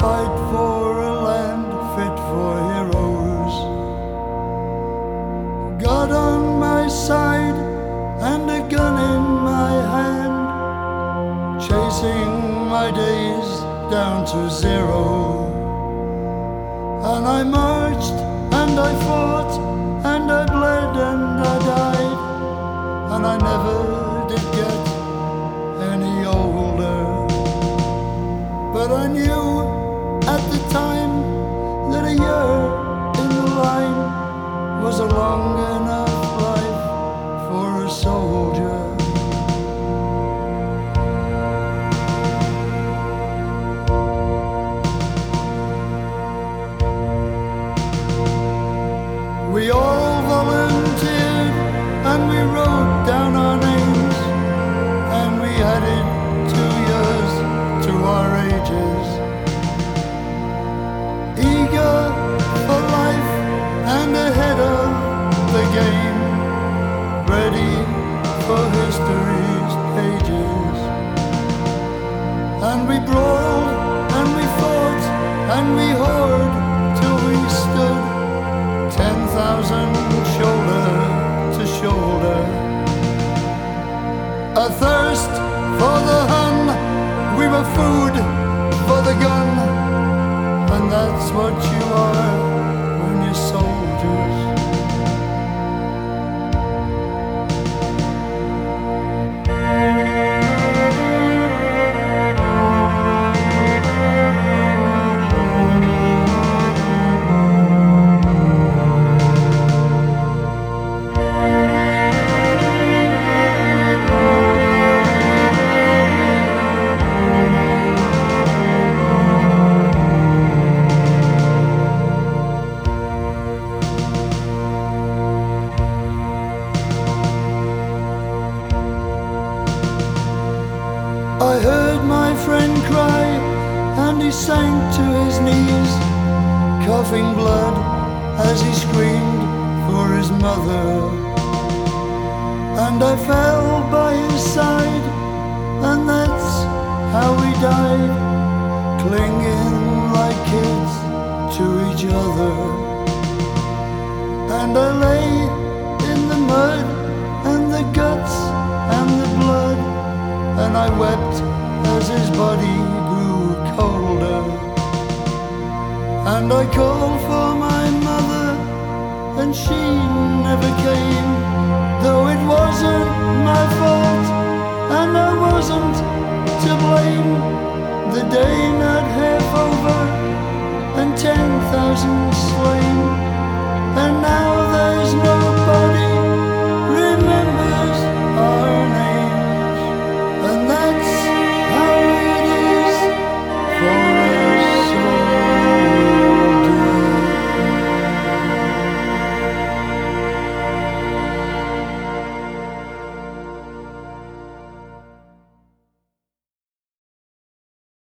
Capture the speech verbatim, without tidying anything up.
fight for a land fit for heroes. God on my side and a gun in my hand, chasing my days down to zero. And I marched and I fought and I bled and I died, and I never did get any older. But I knew at the time that a year in the line was a long enough life for a soldier. We all volunteered and we wrote down our names, and we added two years to our ages. Eager for life and ahead of the game, ready for history's pages. And we brawled and we fought and we hoard till we stood ten thousand shoulder to shoulder. A thirst for the Hun, we were food for the gun, and that's what you are when you're soldiers. I heard my friend cry, and he sank to his knees, coughing blood as he screamed for his mother. And I fell by his side, and that's how we died, clinging like kids to each other. And I lay in the mud and the guts and the blood, and I wept as his body grew colder. And I called for my mother, and she never came, though it wasn't